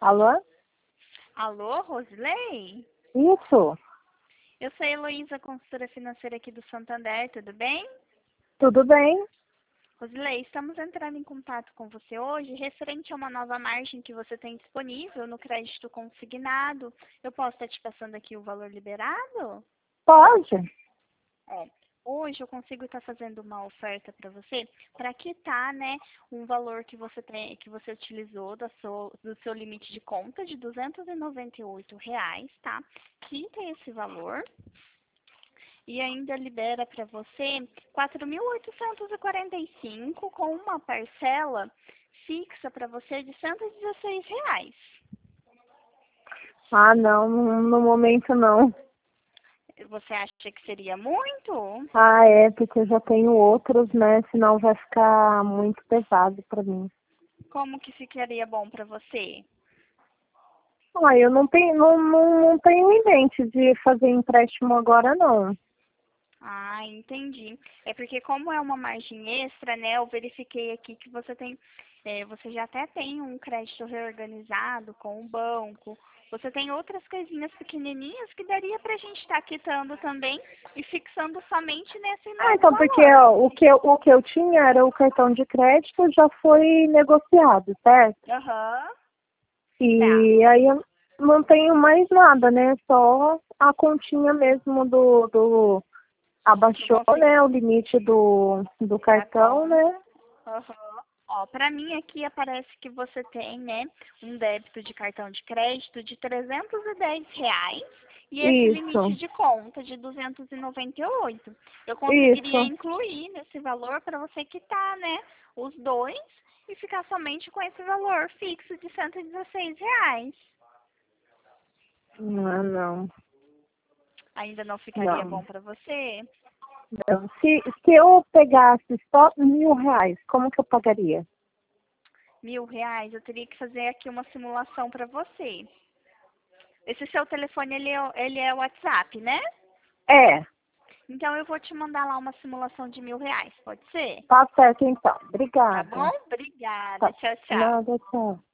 Alô? Alô, Rosilei? Isso, Eu sou a Heloísa, consultora financeira aqui do Santander, tudo bem? tudo bem? Rosilei, estamos entrando em contato com você hoje referente a uma nova margem que você tem disponível no crédito consignado. Eu posso estar te passando aqui o valor liberado? Pode. É. Hoje eu consigo estar fazendo uma oferta para você para quitar, né, um valor que você tem, que você utilizou do seu limite de conta de R$ 298, tá? Quita esse valor e ainda libera para você 4.845 com uma parcela fixa para você de R$ 116. Ah, não, no momento não. Você acha que seria muito? Ah, é, porque eu já tenho outros, né? Senão vai ficar muito pesado pra mim. Como que ficaria bom para você? Ah, eu não tenho em mente de fazer empréstimo agora, não. Ah, entendi. É porque como é uma margem extra, né? Eu verifiquei aqui que você tem, você já até tem um crédito reorganizado com o banco. Você tem outras coisinhas pequenininhas que daria pra gente estar quitando também e fixando somente nesse Ah, novo então, porque valor. ó, o que eu tinha era o cartão de crédito, já foi negociado, certo? Aham. Tá. E aí eu não tenho mais nada, né? Só a continha mesmo do Eu abaixou, consigo né, o limite do da cartão, né? conta. Aham. Ó, para mim aqui aparece que você tem, né, um débito de cartão de crédito de R$ 310 e esse limite Isso, de conta de 298. Eu conseguiria isso. incluir nesse valor para você quitar, né, os dois e ficar somente com esse valor fixo de R$ 116. Não, não, Ainda não ficaria não, bom para você? não. Se eu pegasse só R$ 1.000, como que eu pagaria? R$ 1.000, eu teria que fazer aqui uma simulação para você. Esse seu telefone, ele é o WhatsApp, né? É, Então eu vou te mandar lá uma simulação de R$ 1.000, pode ser? tá certo então. Tá bom? Obrigada. Obrigada. Tá. Tchau, tchau. Nada, tchau.